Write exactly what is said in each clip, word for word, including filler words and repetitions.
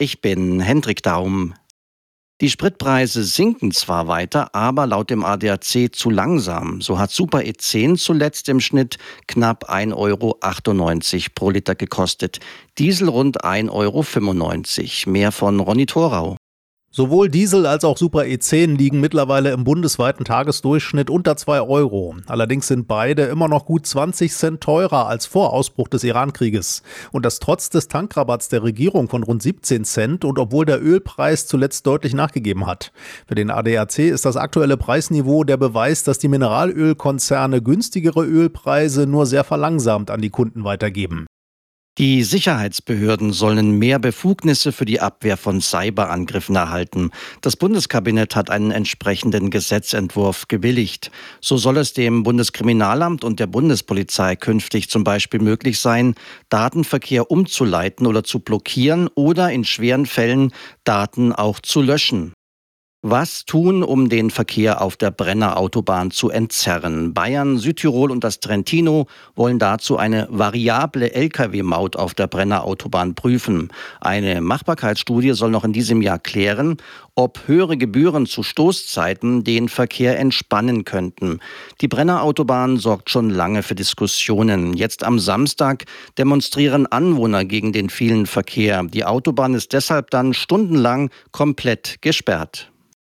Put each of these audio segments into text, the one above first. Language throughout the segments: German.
Ich bin Hendrik Daum. Die Spritpreise sinken zwar weiter, aber laut dem A D A C zu langsam. So hat Super E zehn zuletzt im Schnitt knapp ein Euro achtundneunzig pro Liter gekostet. Diesel rund ein Euro fünfundneunzig. Mehr von Ronny Thorau. Sowohl Diesel als auch Super E zehn liegen mittlerweile im bundesweiten Tagesdurchschnitt unter zwei Euro. Allerdings sind beide immer noch gut zwanzig Cent teurer als vor Ausbruch des Iran-Krieges. Und das trotz des Tankrabatts der Regierung von rund siebzehn Cent und obwohl der Ölpreis zuletzt deutlich nachgegeben hat. Für den A D A C ist das aktuelle Preisniveau der Beweis, dass die Mineralölkonzerne günstigere Ölpreise nur sehr verlangsamt an die Kunden weitergeben. Die Sicherheitsbehörden sollen mehr Befugnisse für die Abwehr von Cyberangriffen erhalten. Das Bundeskabinett hat einen entsprechenden Gesetzentwurf gewilligt. So soll es dem Bundeskriminalamt und der Bundespolizei künftig zum Beispiel möglich sein, Datenverkehr umzuleiten oder zu blockieren oder in schweren Fällen Daten auch zu löschen. Was tun, um den Verkehr auf der Brenner Autobahn zu entzerren? Bayern, Südtirol und das Trentino wollen dazu eine variable L K W-Maut auf der Brenner Autobahn prüfen. Eine Machbarkeitsstudie soll noch in diesem Jahr klären, ob höhere Gebühren zu Stoßzeiten den Verkehr entspannen könnten. Die Brenner Autobahn sorgt schon lange für Diskussionen. Jetzt am Samstag demonstrieren Anwohner gegen den vielen Verkehr. Die Autobahn ist deshalb dann stundenlang komplett gesperrt.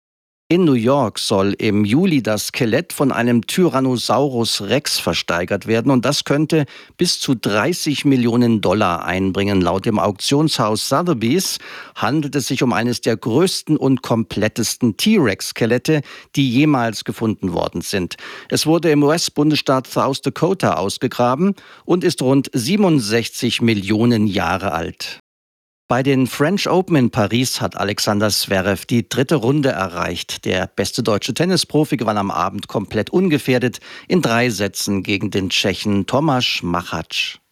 In New York soll im Juli das Skelett von einem Tyrannosaurus Rex versteigert werden und das könnte bis zu dreißig Millionen Dollar einbringen. Laut dem Auktionshaus Sotheby's handelt es sich um eines der größten und komplettesten T-Rex-Skelette, die jemals gefunden worden sind. Es wurde im U S-Bundesstaat South Dakota ausgegraben und ist rund siebenundsechzig Millionen Jahre alt. Bei den French Open in Paris hat Alexander Zverev die dritte Runde erreicht. Der beste deutsche Tennisprofi gewann am Abend komplett ungefährdet in drei Sätzen gegen den Tschechen Tomáš Machač.